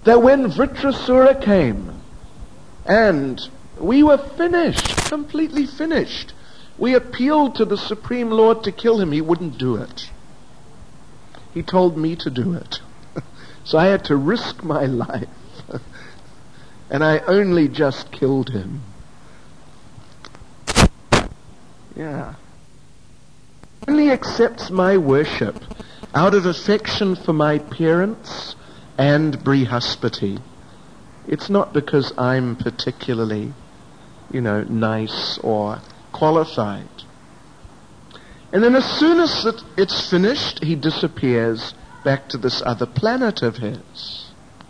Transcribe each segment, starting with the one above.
that when Vritrasura came and we were finished, completely finished, we appealed to the Supreme Lord to kill him. He wouldn't do it. He told me to do it. So I had to risk my life. And I only just killed him. Yeah. He only accepts my worship out of affection for my parents and Brihaspati. It's not because I'm particularly, nice or qualified. And then as soon as it's finished, he disappears back to this other planet of his.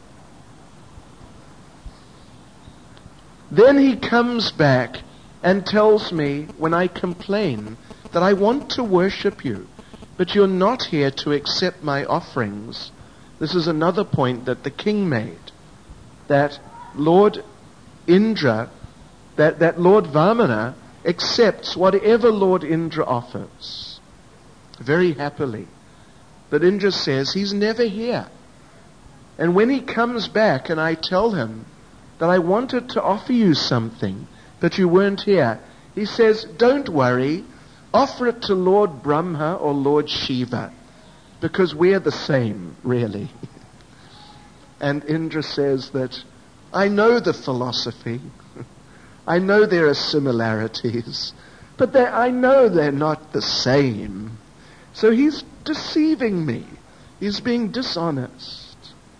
Then he comes back and tells me, when I complain, that I want to worship you, but you're not here to accept my offerings. This is another point that the king made, that Lord Indra, that Lord Vamana accepts whatever Lord Indra offers, very happily. But Indra says he's never here. And when he comes back and I tell him that I wanted to offer you something, but you weren't here, he says, don't worry, offer it to Lord Brahma or Lord Shiva, because we're the same, really. And Indra says that, I know the philosophy, I know there are similarities, but I know they're not the same. So he's deceiving me. He's being dishonest.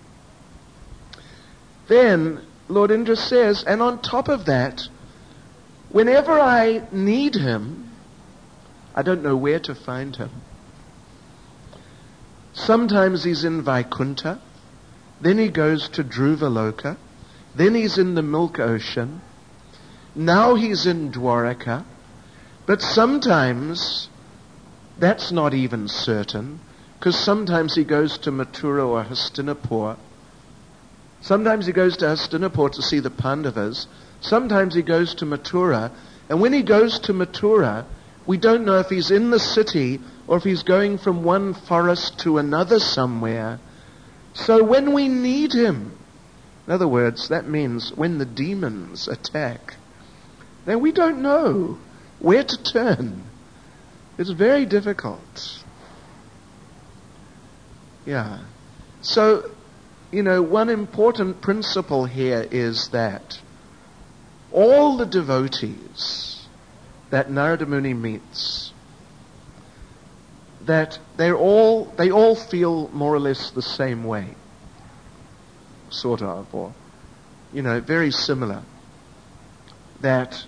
Then Lord Indra says, and on top of that, whenever I need him, I don't know where to find him. Sometimes he's in Vaikuntha, then he goes to Dhruvaloka, then he's in the Milk Ocean, now he's in Dwaraka, but sometimes that's not even certain, because sometimes he goes to Mathura or Hastinapur. Sometimes he goes to Hastinapur to see the Pandavas. Sometimes he goes to Mathura. And when he goes to Mathura, we don't know if he's in the city or if he's going from one forest to another somewhere. So when we need him, in other words, that means when the demons attack, then we don't know where to turn. It's very difficult. Yeah. So, one important principle here is that all the devotees that Narada Muni meets, that they all feel more or less the same way, sort of, or very similar. That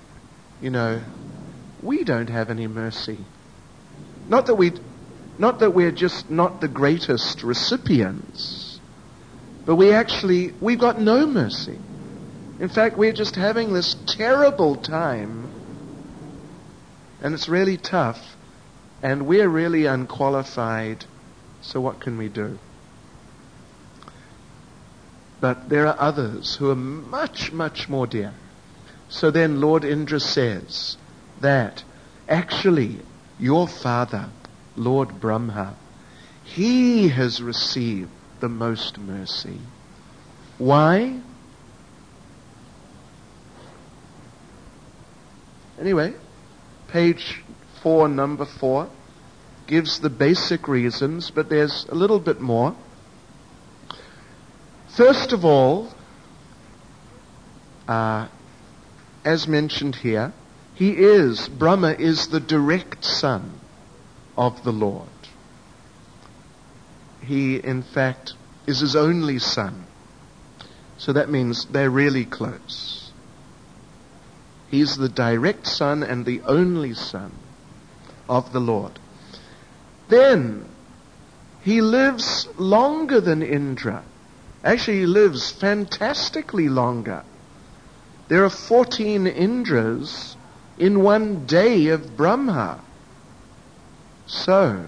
we don't have any mercy. Not that we're just not the greatest recipients, but we've got no mercy. In fact, we're just having this terrible time, and it's really tough, and we're really unqualified, so what can we do? But there are others who are much, much more dear. So then Lord Indra says that actually your father, Lord Brahma, he has received the most mercy. Why? Anyway, page 4, number 4, gives the basic reasons, but there's a little bit more. First of all, as mentioned here, Brahma is the direct son of the Lord. He, in fact, is his only son. So that means they're really close. He's the direct son and the only son of the Lord. Then, he lives longer than Indra. Actually, he lives fantastically longer. There are 14 Indras in one day of Brahma. So,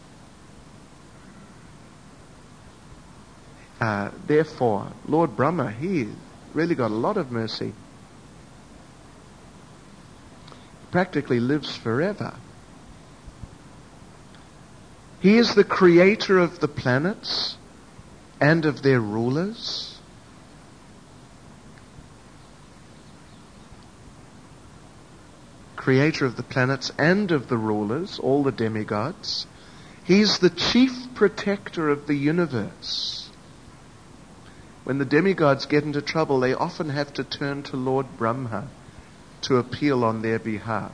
therefore, Lord Brahma, he really got a lot of mercy. Practically lives forever. He is the creator of the planets. and of their rulers? Creator of the planets and of the rulers, all the demigods. He's the chief protector of the universe. When the demigods get into trouble, they often have to turn to Lord Brahma to appeal on their behalf.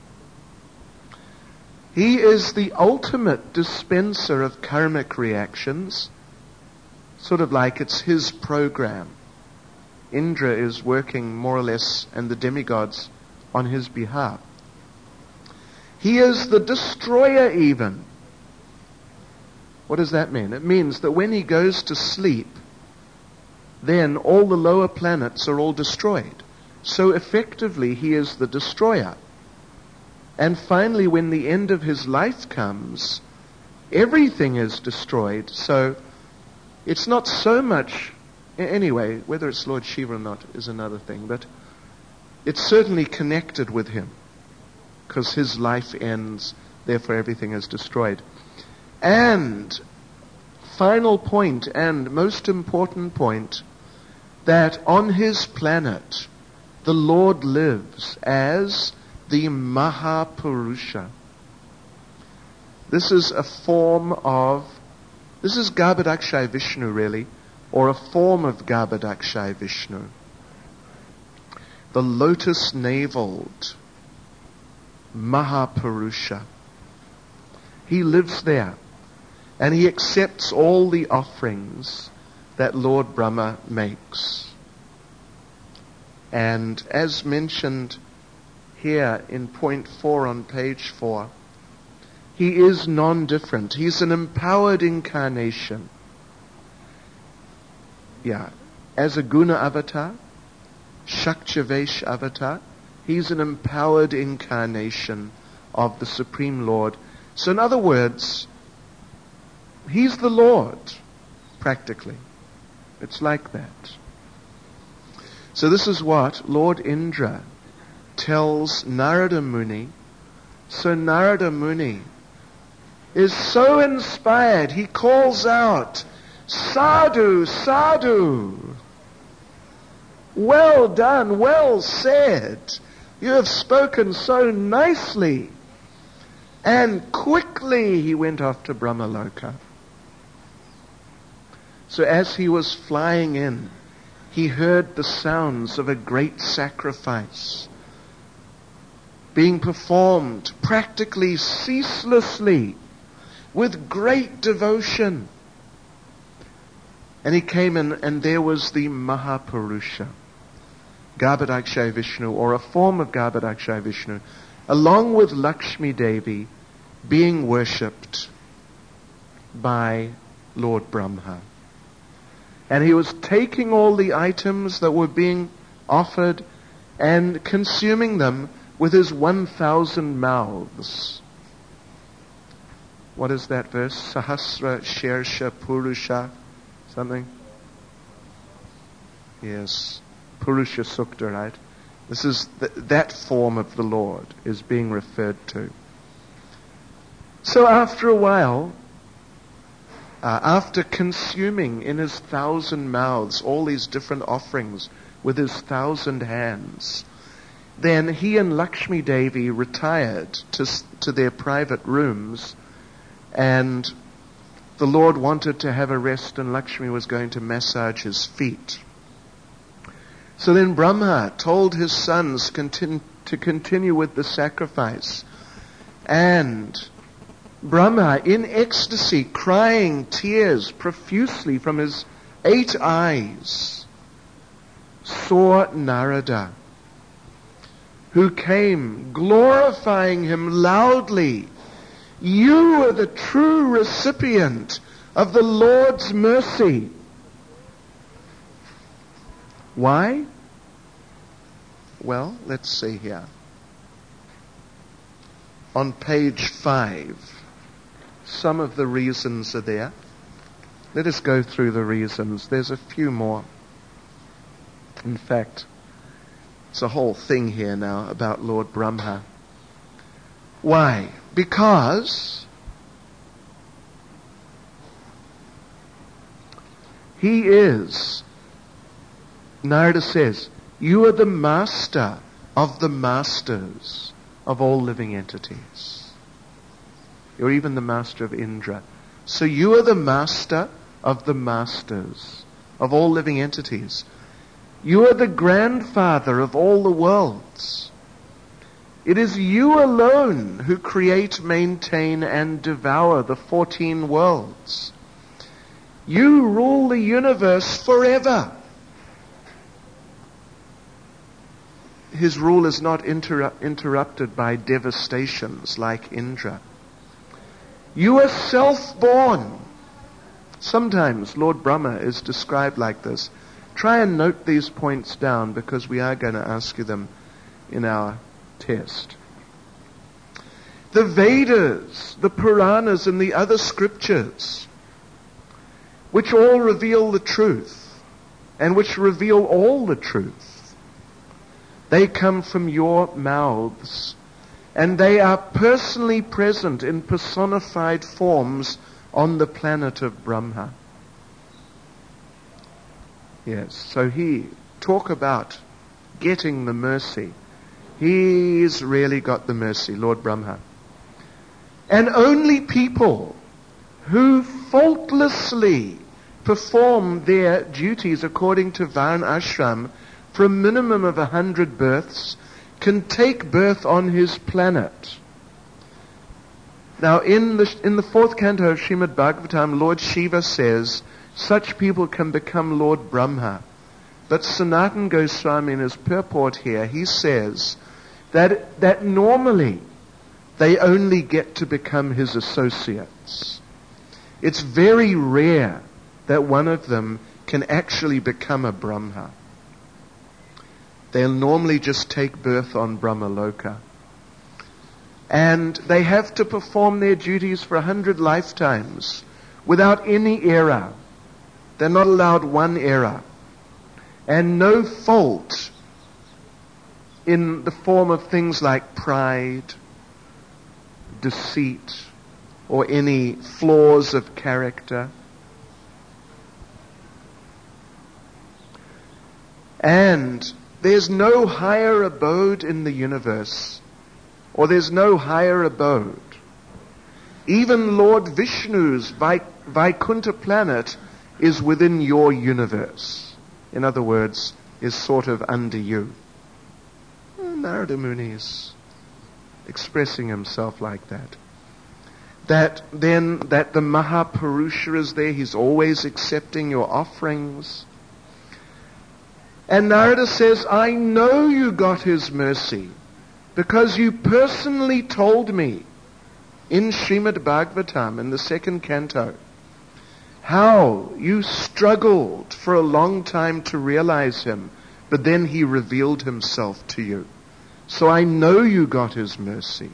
He is the ultimate dispenser of karmic reactions, sort of like it's his program. Indra is working more or less, and the demigods, on his behalf. He is the destroyer even. What does that mean? It means that when he goes to sleep, then all the lower planets are all destroyed. So effectively, he is the destroyer. And finally, when the end of his life comes, everything is destroyed. So it's not so much, anyway, whether it's Lord Shiva or not is another thing, but it's certainly connected with him, because his life ends, therefore everything is destroyed. And final point, and most important point, that on his planet, the Lord lives as the Mahapurusha. This is a form of, this is Garbhodakshay Vishnu really, or a form of Garbhodakshay Vishnu. The lotus-naveled Mahapurusha. He lives there, and he accepts all the offerings that Lord Brahma makes. And as mentioned here in point 4 on page 4, he is non-different. He's an empowered incarnation. As a Guna avatar, Shaktivesh avatar, he's an empowered incarnation of the Supreme Lord. So in other words, he's the Lord, practically. It's like that. So this is what Lord Indra tells Narada Muni. So Narada Muni is so inspired, he calls out, "Sadhu, sadhu! Well done, well said. You have spoken so nicely." And quickly he went off to Brahmaloka. So as he was flying in, he heard the sounds of a great sacrifice being performed practically ceaselessly with great devotion. And he came in, and there was the Mahapurusha, Garbhodakshay Vishnu, or a form of Garbhodakshay Vishnu, along with Lakshmi Devi, being worshipped by Lord Brahma. And he was taking all the items that were being offered and consuming them with his 1,000 mouths. What is that verse? Sahasra Shersha Purusha something? Yes. Purusha Sukta, right? This is that form of the Lord is being referred to. So after a while, after consuming in his 1,000 mouths all these different offerings with his 1,000 hands, then he and Lakshmi Devi retired to their private rooms, and the Lord wanted to have a rest, and Lakshmi was going to massage his feet. So then Brahma told his sons to continue with the sacrifice. And Brahma, in ecstasy, crying tears profusely from his 8 eyes, saw Narada, who came glorifying him loudly. "You are the true recipient of the Lord's mercy." Why? Well, let's see here. On page 5, some of the reasons are there. Let us go through the reasons. There's a few more. In fact, it's a whole thing here now about Lord Brahma. Why? Because He is, Narada says, you are the master of the masters of all living entities. You're even the master of Indra. So you are the master of the masters of all living entities. You are the grandfather of all the worlds. It is you alone who create, maintain, and devour the 14 worlds. You rule the universe forever. His rule is not interrupted by devastations like Indra. You are self-born. Sometimes Lord Brahma is described like this. Try and note these points down because we are going to ask you them in our test. The Vedas, the Puranas, and the other scriptures, which all reveal the truth, and which reveal all the truth, they come from your mouths, and they are personally present in personified forms on the planet of Brahma. Yes, so talk about getting the mercy. He's really got the mercy, Lord Brahma. And only people who faultlessly perform their duties according to Varna Ashram for a minimum of 100 births can take birth on his planet. Now, in the fourth canto of Srimad Bhagavatam, Lord Shiva says, such people can become Lord Brahma. But Sanatana Goswami, in his purport here, he says that normally they only get to become his associates. It's very rare that one of them can actually become a Brahma. They'll normally just take birth on Brahmaloka. And they have to perform their duties for 100 lifetimes without any error. They're not allowed one error. And no fault in the form of things like pride, deceit, or any flaws of character. And there's no higher abode in the universe, or there's no higher abode. Even Lord Vishnu's Vaikuntha planet is within your universe. In other words, is sort of under you. Narada Muni is expressing himself like that. That the Mahapurusha is there, he's always accepting your offerings. And Narada says, I know you got his mercy because you personally told me in Srimad Bhagavatam in the second canto how you struggled for a long time to realize him, but then he revealed himself to you. So I know you got his mercy.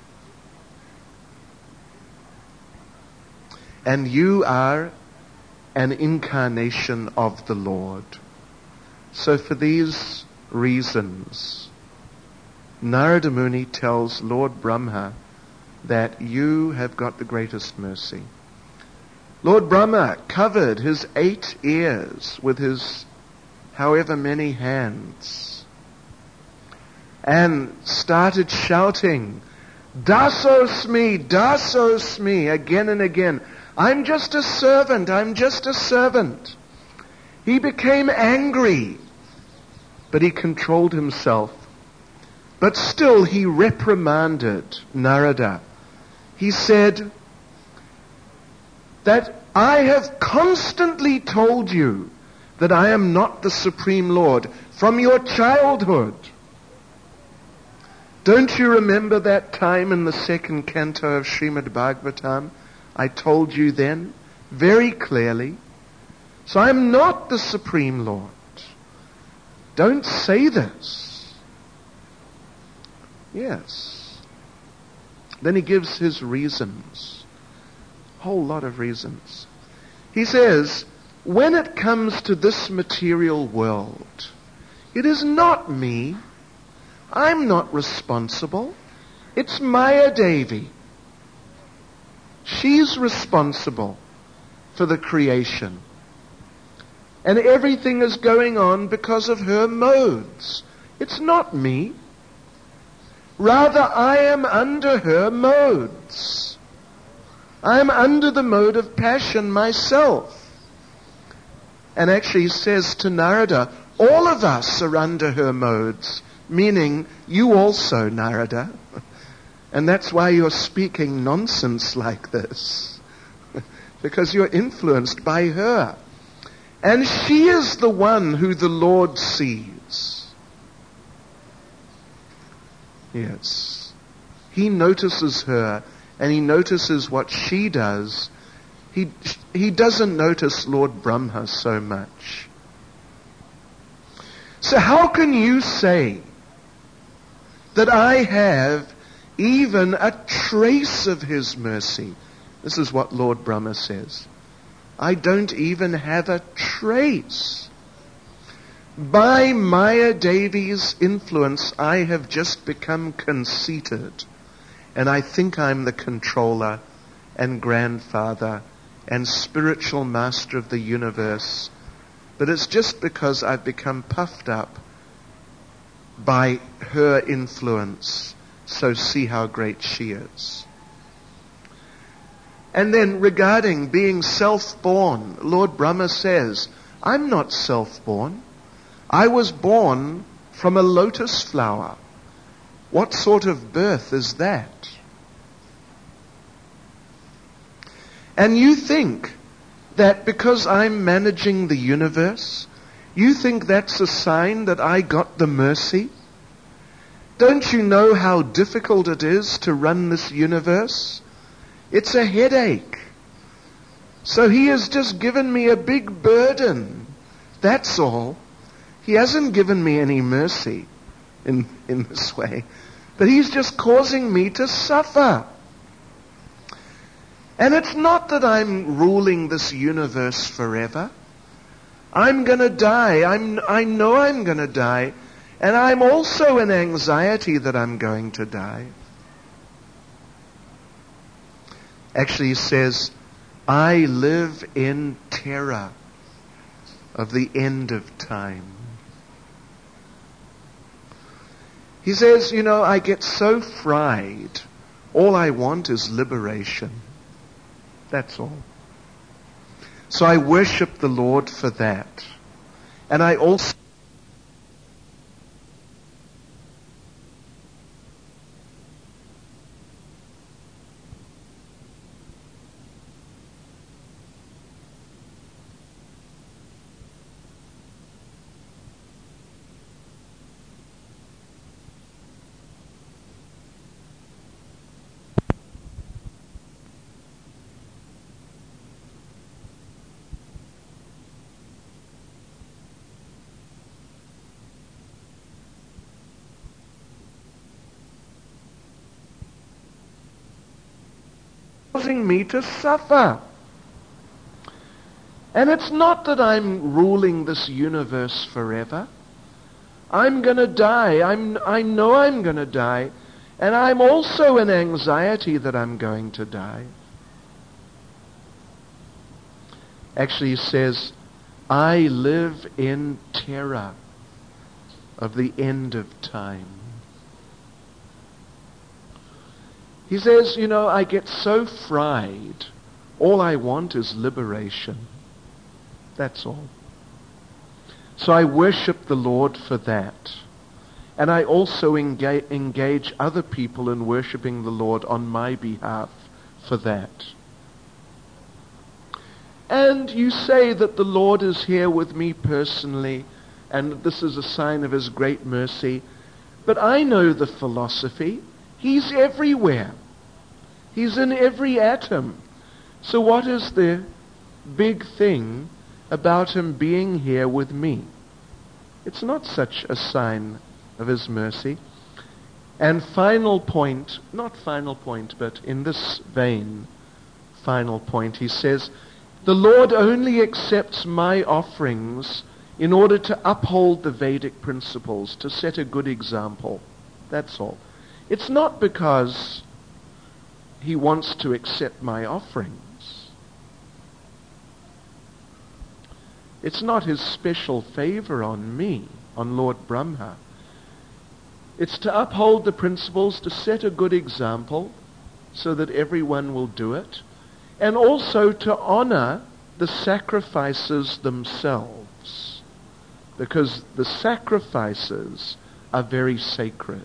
And you are an incarnation of the Lord. So for these reasons, Narada Muni tells Lord Brahma that you have got the greatest mercy. Lord Brahma covered his 8 ears with his however many hands and started shouting, Dasosmi, Dasosmi, again and again. I'm just a servant, I'm just a servant. He became angry, but he controlled himself. But still he reprimanded Narada. He said that I have constantly told you that I am not the Supreme Lord from your childhood. Don't you remember that time in the second canto of Srimad Bhagavatam? I told you then very clearly. So I'm not the Supreme Lord. Don't say this. Yes. Then he gives his reasons. A whole lot of reasons. He says, when it comes to this material world, it is not me. I'm not responsible. It's Maya Devi. She's responsible for the creation. And everything is going on because of her modes. It's not me. Rather, I am under her modes. I am under the mode of passion myself. And actually he says to Narada, all of us are under her modes, meaning you also, Narada. And that's why you're speaking nonsense like this. Because you're influenced by her. And she is the one who the Lord sees. Yes. He notices her, and he notices what she does. He doesn't notice Lord Brahma so much. So how can you say that I have even a trace of his mercy? This is what Lord Brahma says. I don't even have a trace. By Maya Devi's influence, I have just become conceited. And I think I'm the controller and grandfather and spiritual master of the universe. But it's just because I've become puffed up by her influence. So see how great she is. And then regarding being self-born, Lord Brahma says, I'm not self-born. I was born from a lotus flower. What sort of birth is that? And you think that because I'm managing the universe, you think that's a sign that I got the mercy? Don't you know how difficult it is to run this universe? It's a headache. So he has just given me a big burden. That's all. He hasn't given me any mercy in this way. But he's just causing me to suffer. And it's not that I'm ruling this universe forever. I'm going to die. I know I'm going to die. And I'm also in anxiety that I'm going to die. Actually, he says, I live in terror of the end of time. He says, I get so fried. All I want is liberation. That's all. So I worship the Lord for that. And I also causing me to suffer. And it's not that I'm ruling this universe forever. I'm going to die. I know I'm going to die. And I'm also in anxiety that I'm going to die. Actually, he says, I live in terror of the end of time. He says, I get so fried. All I want is liberation. That's all. So I worship the Lord for that. And I also engage other people in worshiping the Lord on my behalf for that. And you say that the Lord is here with me personally, and this is a sign of his great mercy. But I know the philosophy. He's everywhere. He's in every atom. So what is the big thing about him being here with me? It's not such a sign of his mercy. And final point, not final point, but in this vein, final point, he says, the Lord only accepts my offerings in order to uphold the Vedic principles, to set a good example. That's all. It's not because he wants to accept my offerings. It's not his special favor on me, on Lord Brahma. It's to uphold the principles, to set a good example so that everyone will do it, and also to honor the sacrifices themselves, because the sacrifices are very sacred.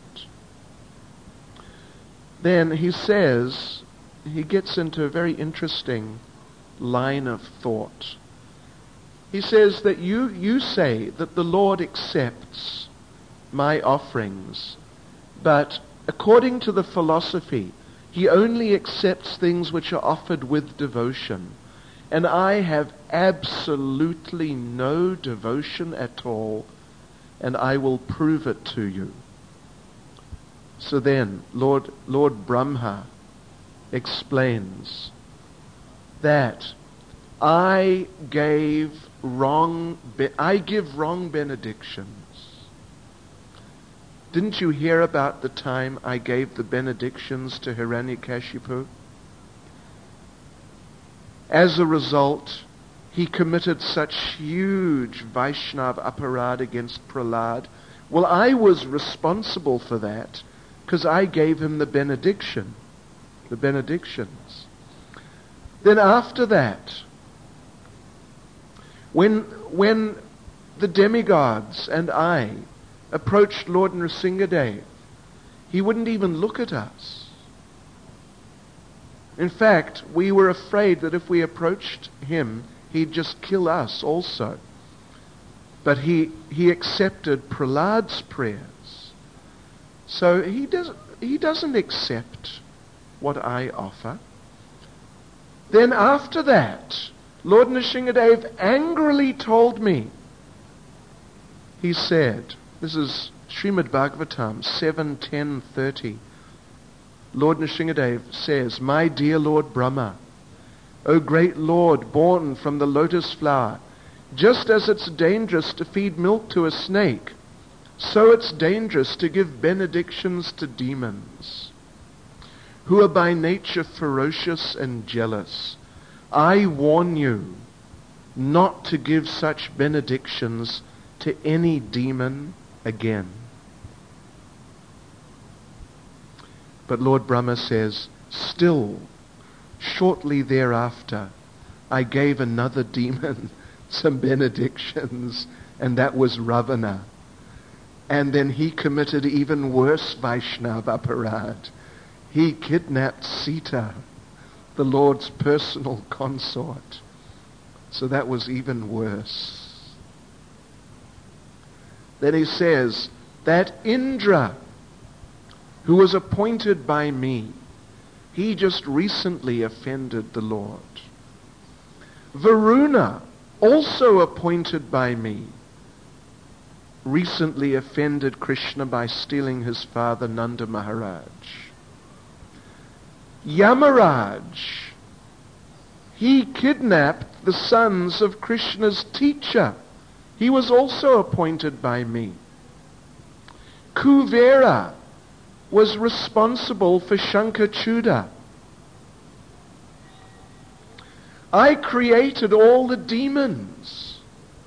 Then he says, he gets into a very interesting line of thought. He says that you say that the Lord accepts my offerings, but according to the philosophy, he only accepts things which are offered with devotion. And I have absolutely no devotion at all, and I will prove it to you. So then, Lord Brahma explains that I give wrong benedictions. Didn't you hear about the time I gave the benedictions to Hiranyakashipu? As a result, he committed such huge Vaishnava aparad against Prahlad. Well, I was responsible for that because I gave him the benedictions. Then after that, when the demigods and I approached Lord Nrsingadev, he wouldn't even look at us. In fact, we were afraid that if we approached him, he'd just kill us also. But he accepted Prahlad's prayers. So he doesn't accept what I offer. Then after that, Lord Nrsingadev angrily told me, he said, this is Srimad Bhagavatam 7.10.30. Lord Nrsingadev says, "My dear Lord Brahma, O great Lord born from the lotus flower, just as it's dangerous to feed milk to a snake, so it's dangerous to give benedictions to demons, who are by nature ferocious and jealous. I warn you not to give such benedictions to any demon again." But Lord Brahma says, still, shortly thereafter, I gave another demon some benedictions, and that was Ravana. And then he committed even worse Vaishnava aparad. He kidnapped Sita, the Lord's personal consort. So that was even worse. Then he says that Indra, who was appointed by me, he just recently offended the Lord. Varuna, also appointed by me, recently offended Krishna by stealing his father Nanda Maharaj. Yamaraj, he kidnapped the sons of Krishna's teacher. He was also appointed by me. Kuvera was responsible for Shankachuda. I created all the demons.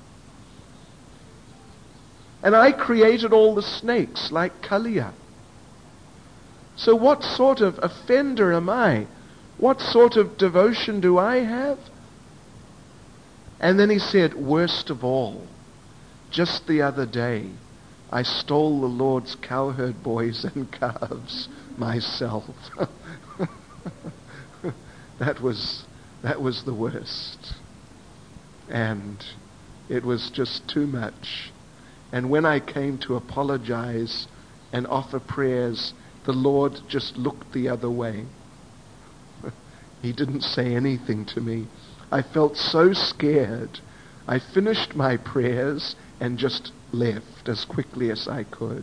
And I created all the snakes like Kaliya. So what sort of offender am I? What sort of devotion do I have? And then he said, worst of all, just the other day, I stole the Lord's cowherd boys and calves myself. That was the worst. And it was just too much. And when I came to apologize and offer prayers, the Lord just looked the other way. He didn't say anything to me. I felt so scared. I finished my prayers and just left as quickly as I could.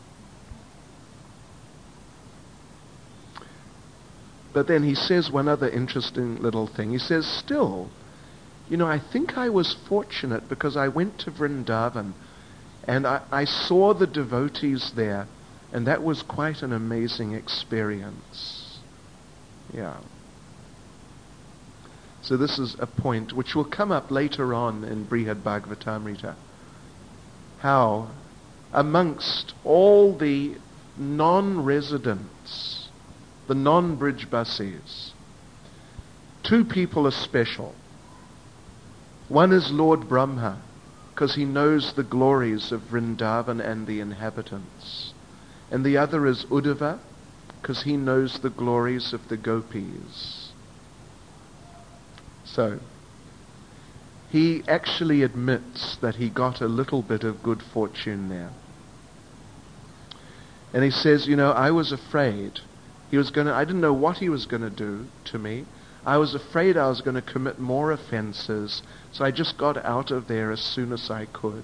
But then he says one other interesting little thing. He says, still, I think I was fortunate because I went to Vrindavan and I saw the devotees there, and that was quite an amazing experience. Yeah. So this is a point which will come up later on in Brihad Bhagavatamrita. How amongst all the non-residents, the non-Brijbasis, two people are special. One is Lord Brahma, because he knows the glories of Vrindavan and the inhabitants. And the other is Uddhava, because he knows the glories of the gopis. So, he actually admits that he got a little bit of good fortune there. And he says, I was afraid. I didn't know what he was going to do to me. I was afraid I was going to commit more offenses, so I just got out of there as soon as I could.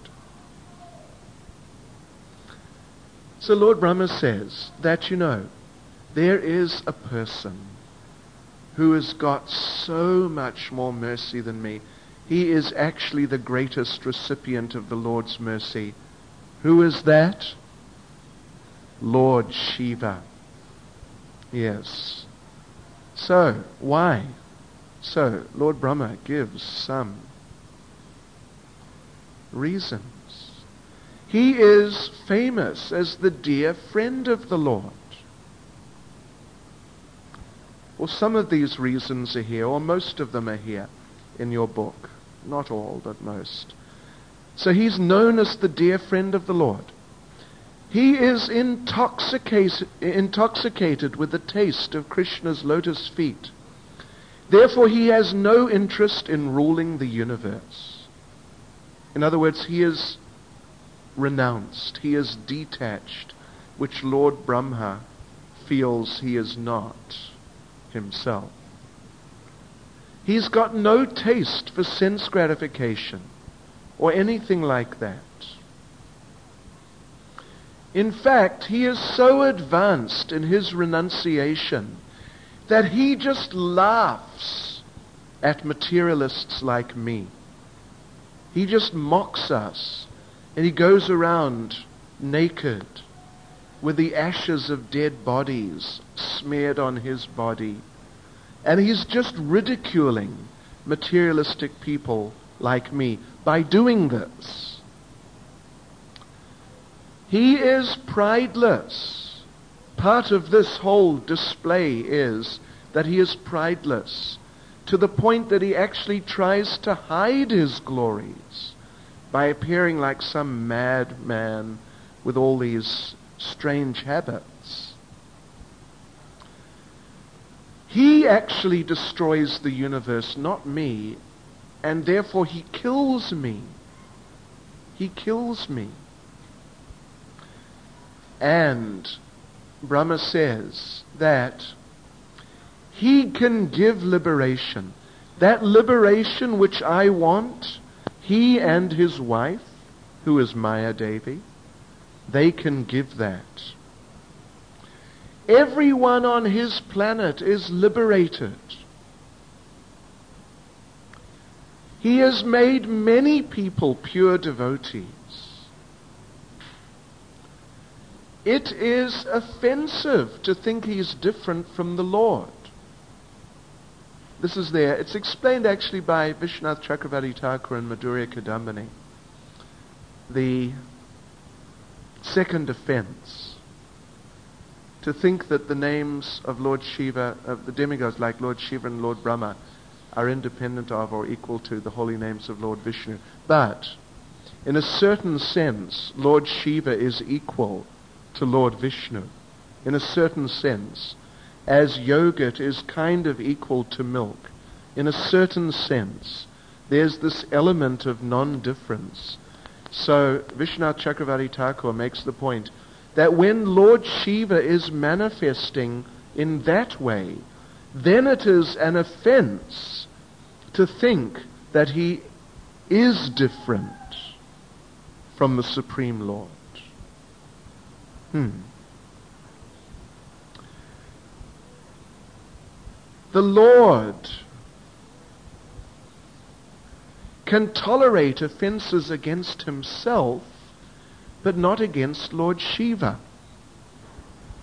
So Lord Brahma says that, there is a person who has got so much more mercy than me. He is actually the greatest recipient of the Lord's mercy. Who is that? Lord Shiva. Yes. So, why? So, Lord Brahma gives some reasons. He is famous as the dear friend of the Lord. Well, some of these reasons are here, or most of them are here in your book. Not all, but most. So he's known as the dear friend of the Lord. He is intoxicated with the taste of Krishna's lotus feet. Therefore, he has no interest in ruling the universe. In other words, he is renounced. He is detached, which Lord Brahma feels he is not himself. He's got no taste for sense gratification or anything like that. In fact, he is so advanced in his renunciation that he just laughs at materialists like me. He just mocks us, and he goes around naked with the ashes of dead bodies smeared on his body. And he's just ridiculing materialistic people like me by doing this. He is prideless. Part of this whole display is that he is prideless, to the point that he actually tries to hide his glories by appearing like some madman with all these strange habits. He actually destroys the universe, not me, and therefore he kills me. He kills me. And Brahma says that he can give liberation. That liberation which I want, he and his wife, who is Maya Devi, they can give that. Everyone on his planet is liberated. He has made many people pure devotees. It is offensive to think he's different from the Lord. This is there. It's explained actually by Vishwanath Chakravarti Thakur and Madhurya Kadambini. The second offense, to think that the names of Lord Shiva, of the demigods like Lord Shiva and Lord Brahma, are independent of or equal to the holy names of Lord Vishnu. But, in a certain sense, Lord Shiva is equal to Lord Vishnu. In a certain sense, as yogurt is kind of equal to milk. In a certain sense, there's this element of non-difference. So, Vishwanath Chakravarti Thakur makes the point that when Lord Shiva is manifesting in that way, then it is an offense to think that he is different from the Supreme Lord. The Lord can tolerate offenses against himself, but not against Lord Shiva.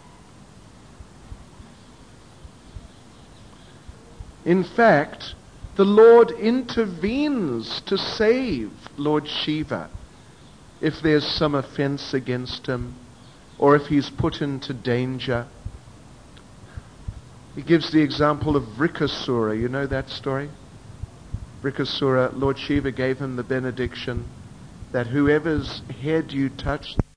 In fact, The Lord intervenes to save Lord Shiva if there's some offense against him or if he's put into danger. He gives the example of Vrikasura. You know that story? Vrikasura, Lord Shiva gave him the benediction that whoever's head you touch,